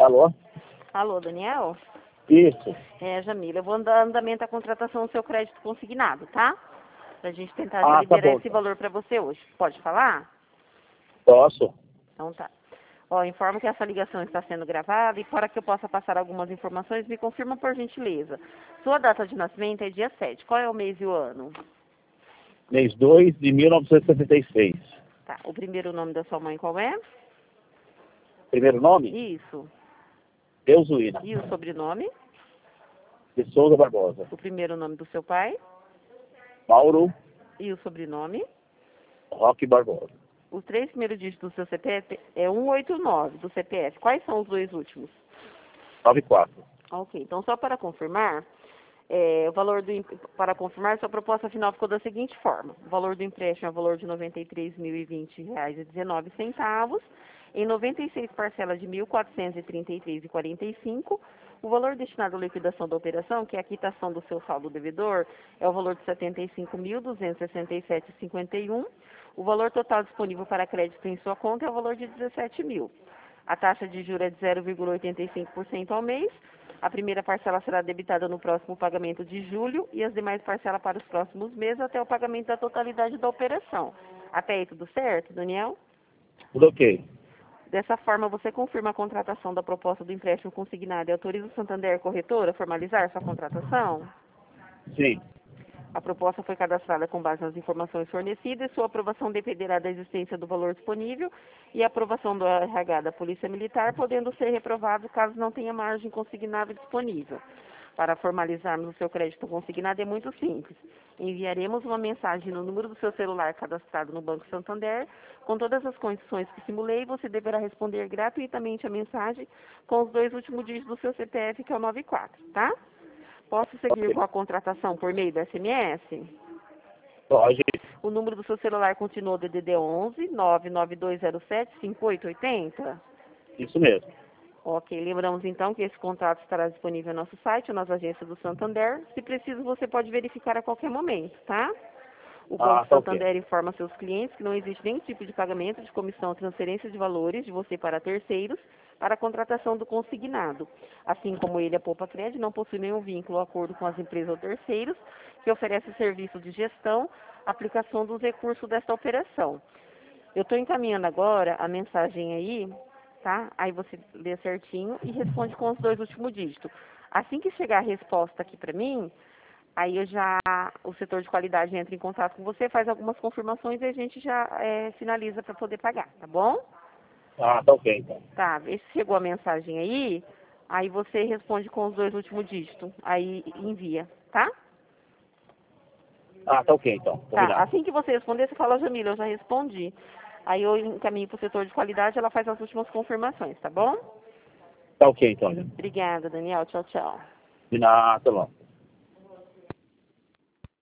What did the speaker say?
Alô? Alô, Daniel? Isso. Jamila, eu vou dar andamento à contratação do seu crédito consignado, tá? Pra gente tentar já Tá liberar bom. esse valor pra você hoje. Pode falar? Posso? Então tá. Ó, informo que essa ligação está sendo gravada e para que eu possa passar algumas informações, me confirma por gentileza. Sua data de nascimento é dia 7. Qual é o mês e o ano? Mês 2 de 1976. Tá. O primeiro nome da sua mãe qual é? Primeiro nome? Isso. Eusuína. E o sobrenome? De Souza Barbosa. O primeiro nome do seu pai? Mauro E o sobrenome? Roque Barbosa. Os 3 primeiros dígitos do seu CPF é 189 do CPF. Quais são os 2 últimos? 94. Ok, então só para confirmar, o valor para confirmar, sua proposta final ficou da seguinte forma. O valor do empréstimo é o valor de R$ 93.020,19, em 96 parcelas de R$ 1.433,45. O valor destinado à liquidação da operação, que é a quitação do seu saldo devedor, é o valor de R$ 75.267,51. O valor total disponível para crédito em sua conta é o valor de R$ 17.000. A taxa de juros é de 0,85% ao mês. A primeira parcela será debitada no próximo pagamento de julho e as demais parcelas para os próximos meses até o pagamento da totalidade da operação. Até aí tudo certo, Daniel? Tudo ok. Dessa forma, você confirma a contratação da proposta do empréstimo consignado e autoriza o Santander Corretora a formalizar sua contratação? Sim. A proposta foi cadastrada com base nas informações fornecidas e sua aprovação dependerá da existência do valor disponível e a aprovação do RH da Polícia Militar, podendo ser reprovado caso não tenha margem consignável disponível. Para formalizarmos o seu crédito consignado é muito simples. Enviaremos uma mensagem no número do seu celular cadastrado no Banco Santander com todas as condições que simulei e você deverá responder gratuitamente a mensagem com os 2 últimos dígitos do seu CPF, que é o 94, tá? Posso seguir com a contratação por meio do SMS? Pode. O número do seu celular continua DDD 11 99207 5880? Isso mesmo. Ok, lembramos então que esse contrato estará disponível no nosso site, nas agências do Santander. Se preciso, você pode verificar a qualquer momento, tá? O Banco Tá Santander ok. informa seus clientes que não existe nenhum tipo de pagamento de comissão ou transferência de valores de você para terceiros para a contratação do consignado. Assim como ele, a Poupa Crédito, não possui nenhum vínculo ou acordo com as empresas ou terceiros que oferecem serviço de gestão, aplicação dos recursos desta operação. Eu estou encaminhando agora a mensagem aí, tá? Aí você lê certinho e responde com os 2 últimos dígitos. Assim que chegar a resposta aqui para mim, aí o setor de qualidade entra em contato com você, faz algumas confirmações e a gente já finaliza para poder pagar, tá bom? Tá ok, então. Tá, vê se chegou a mensagem aí você responde com os 2 últimos dígitos, aí envia, tá? Tá ok, então. Tá, Combinado. assim que você responder, você fala, Jamila, eu já respondi. Aí eu encaminho para o setor de qualidade, ela faz as últimas confirmações, tá bom? Tá ok, então. Obrigada, Daniel. Tchau, tchau. De nada, até logo.